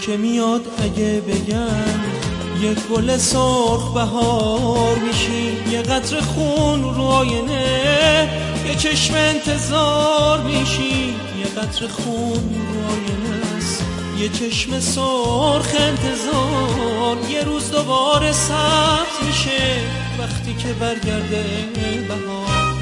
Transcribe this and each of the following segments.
که میاد اگه بگم یک گل سرخ بهار میشی، یه قطره خون رو آینه یه چشم انتظار میشی، یه قطره خون رو آینه است یه چشم سرخ انتظار. یه روز دوباره سبز میشه وقتی که برگرده بهار.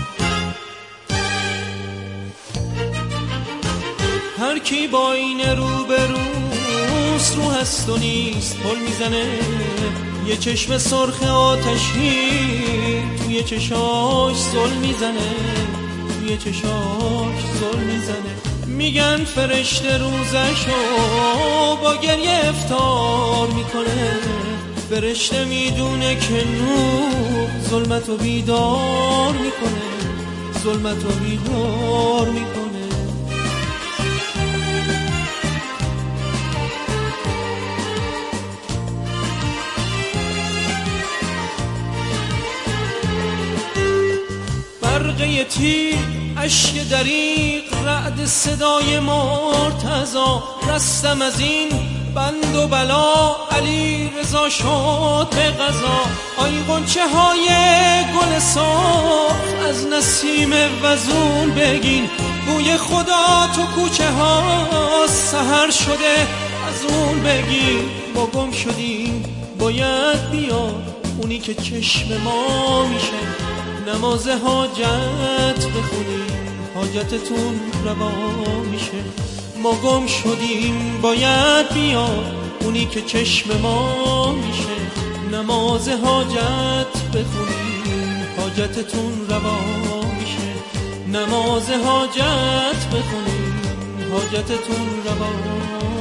هر کی با این رو به روست رو هست و نیست پل میزنه، یه چشم سرخ آتشی توی چشاش زل میزنه، توی چشاش زل میزنه. میگن فرشته روزشو با گریه افطار میکنه، فرشته میدونه که نور ظلمتو بیدار میکنه، ظلمتو بیدار میکنه. برقه تیر اشک دریق رعد صدای مرتضا، رستم از این بند و بلا علی رضا شد به قضا. آی غنچه های گل سرخ از نسیم وزون بگین، بوی خدا تو کوچه ها سحر شده از اون بگین. ما گم شدیم باید بیاد اونی که چشم ما میشه، نماز حاجت بخونیم حاجتتون روا میشه. ما گم شدیم باید بیاد اونی که چشم ما میشه، نماز حاجت بخونیم حاجتتون روا میشه، نماز حاجت بخونیم حاجتتون روا